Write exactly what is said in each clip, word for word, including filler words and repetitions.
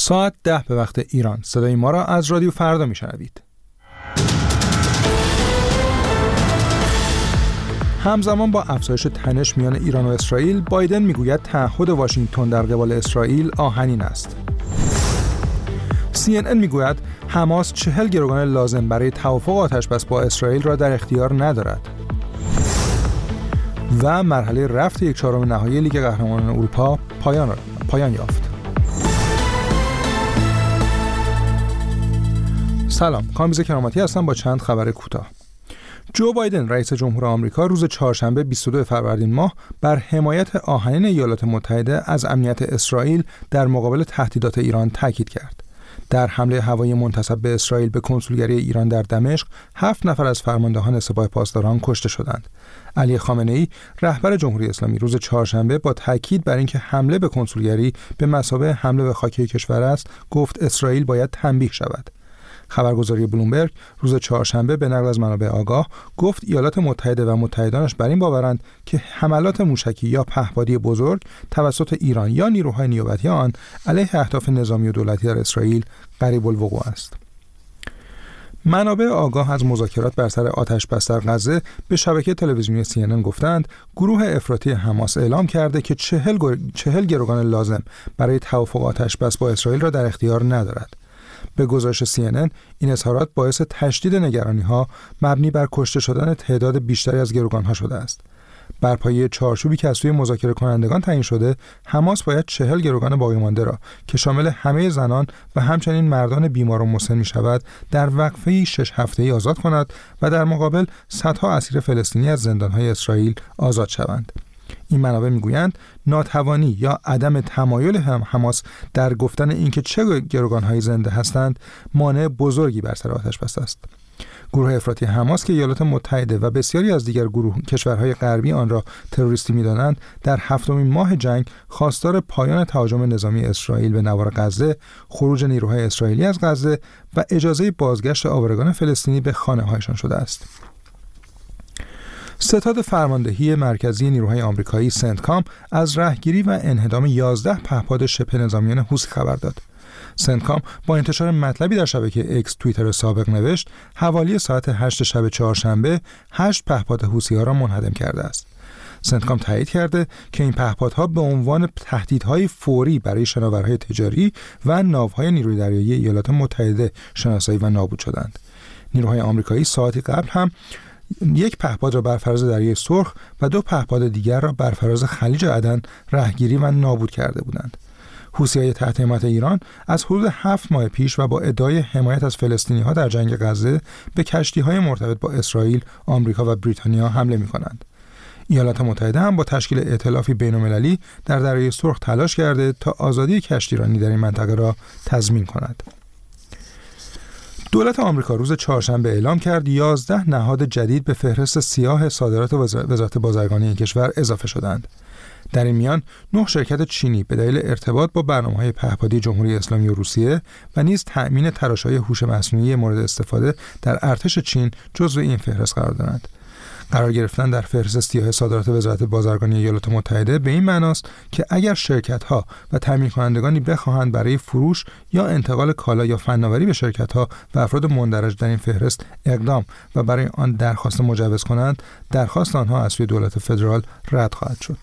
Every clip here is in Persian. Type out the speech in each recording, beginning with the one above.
ساعت ده به وقت ایران. صدای ما را از رادیو فردا میشنوید. همزمان با افزایش تنش میان ایران و اسرائیل، بایدن میگوید تعهد واشنگتن در قبال اسرائیل آهنین است. سی ان ان میگوید حماس چهل گروگان لازم برای توافق آتش‌بس با اسرائیل را در اختیار ندارد. و مرحله رفت یک چهارم نهایی لیگ قهرمانان اروپا پایان پایان یافت. سلام، کامبیز کرامتی هستم با چند خبر کوتاه. جو بایدن رئیس جمهور آمریکا روز چهارشنبه بیست و دو فروردین ماه بر حمایت آهنین ایالات متحده از امنیت اسرائیل در مقابل تهدیدات ایران تاکید کرد. در حمله هوایی منتسب به اسرائیل به کنسولگری ایران در دمشق، هفت نفر از فرماندهان سپاه پاسداران کشته شدند. علی خامنه‌ای رهبر جمهوری اسلامی روز چهارشنبه با تاکید بر اینکه حمله به کنسولگری به مثابه حمله به خاک کشور است، گفت اسرائیل باید تنبیه شود. خبرگزاری بلومبرگ روز چهارشنبه به نقل از منابع آگاه گفت ایالات متحده و متحدانش بر این باورند که حملات موشکی یا پهپادی بزرگ توسط ایران یا نیروهای نیابتی آن علیه اهداف نظامی و دولتی در اسرائیل قریب الوقوع است. منابع آگاه از مذاکرات بر سر آتش‌بس در غزه به شبکه تلویزیونی سی ان ان گفتند گروه افراطی حماس اعلام کرده که چهل, گر... چهل گروگان لازم برای توافق آتش‌بس با اسرائیل را در اختیار ندارد. به گزارش سی ان ان این اظهارات باعث تشدید نگرانی‌ها مبنی بر کشته شدن تعداد بیشتری از گروگان‌ها شده است. بر پایه چارچوبی که از سوی مذاکره کنندگان تعیین شده، حماس باید چهل گروگان باقی مانده را که شامل همه زنان و همچنین مردان بیمار و مسن می‌شود در وقفه‌ای شش هفته‌ای آزاد کند و در مقابل صدها اسیر فلسطینی از زندان‌های اسرائیل آزاد شوند. این منابع میگویند ناتوانی یا عدم تمایل هم حماس در گفتن اینکه چه گروگان‌های زنده هستند مانع بزرگی بر سر آتش‌بس است. گروه افراطی حماس که ایالات متحده و بسیاری از دیگر گروه کشورهای غربی آن را تروریستی می‌دانند، در هفتمین ماه جنگ خواستار پایان تهاجم نظامی اسرائیل به نوار غزه، خروج نیروهای اسرائیلی از غزه و اجازه بازگشت آوارگان فلسطینی به خانه‌هایشان شده است. ستاد فرماندهی مرکزی نیروهای آمریکایی سنتکام از رهگیری و انهدام یازده پهپاد شبه نظامیان حوثی خبر داد. سنتکام با انتشار مطلبی در شبکه اکس توییتر سابق نوشت حوالی ساعت هشت شب چهارشنبه هشت پهپاد حوثی‌ها را منهدم کرده است. سنتکام تایید کرده که این پهپادها به عنوان تهدیدهای فوری برای شناورهای تجاری و ناوهای نیروی دریایی ایالات متحده شناسایی و نابود شدند. نیروهای آمریکایی ساعتی قبل هم یک پهپاد را بر فراز دریای سرخ و دو پهپاد دیگر را بر فراز خلیج عدن رهگیری و نابود کرده بودند. حوثی‌های تحت حمایت ایران از حدود هفت ماه پیش و با ادعای حمایت از فلسطینی‌ها در جنگ غزه به کشتی‌های مرتبط با اسرائیل، آمریکا و بریتانیا حمله می‌کنند. ایالات متحده هم با تشکیل ائتلافی بین‌المللی در دریای سرخ تلاش کرده تا آزادی کشتیرانی در این منطقه را تضمین کند. دولت آمریکا روز چهارشنبه اعلام کرد یازده نهاد جدید به فهرست سیاه صادرات وزارت بازرگانی این کشور اضافه شدند. در این میان نه شرکت چینی به دلیل ارتباط با برنامه‌های پهپادی جمهوری اسلامی و روسیه و نیز تأمین تراشه‌های هوش مصنوعی مورد استفاده در ارتش چین جزو این فهرست قرار دارند. قرار گرفتن در فهرست سیاه صادرات وزارت بازرگانی ایالات متحده به این معناست که اگر شرکت‌ها و تامین کنندگانی بخواهند برای فروش یا انتقال کالا یا فناوری به شرکت‌ها و افراد مندرج در این فهرست اقدام و برای آن درخواست مجوز کنند، درخواست آنها از سوی دولت فدرال رد خواهد شد.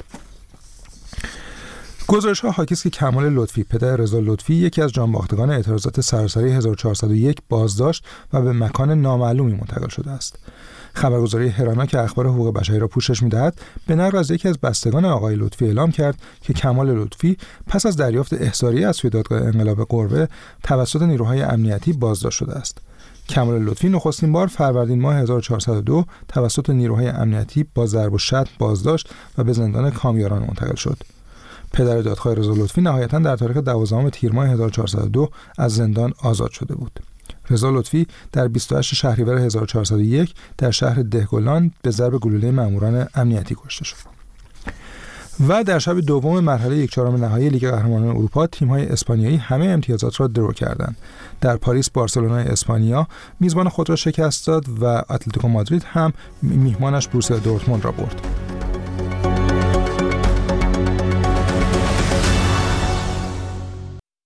گزارش‌ها حاکی است که کمال لطفی پدر رضا لطفی یکی از جانباختگان اعتراضات سراسری هزار و چهارصد و یک بازداشت و به مکان نامعلومی منتقل شده است. خبرگزاری هرانا که اخبار حقوق بشری را پوشش می‌دهد به نقل از یکی از بستگان آقای لطفی اعلام کرد که کمال لطفی پس از دریافت احضاریه از سوی دادگاه انقلاب قربه توسط نیروهای امنیتی بازداشت شده است. کمال لطفی نخستین بار فروردین ماه هزار و چهارصد و دو توسط نیروهای امنیتی با ضرب و شتم بازداشت و به زندان کامیاران منتقل شد. پدر دادخواه رضا لطفی نهایتاً در تاریخ دوازدهم تیر ماه هزار و چهارصد و دو از زندان آزاد شده بود. رضا لطفی در بیست و هشت شهریور هزار و چهارصد و یک در شهر دهگلان به ضرب گلوله ماموران امنیتی کشته شد. و در شب دوم مرحله یک چهارم نهایی لیگ قهرمانان اروپا تیم‌های اسپانیایی همه امتیازات را درو کردند. در پاریس بارسلونای اسپانیا میزبان خود را شکست داد و اتلتیکو مادرید هم میهمانش بروسیا دورتموند را برد.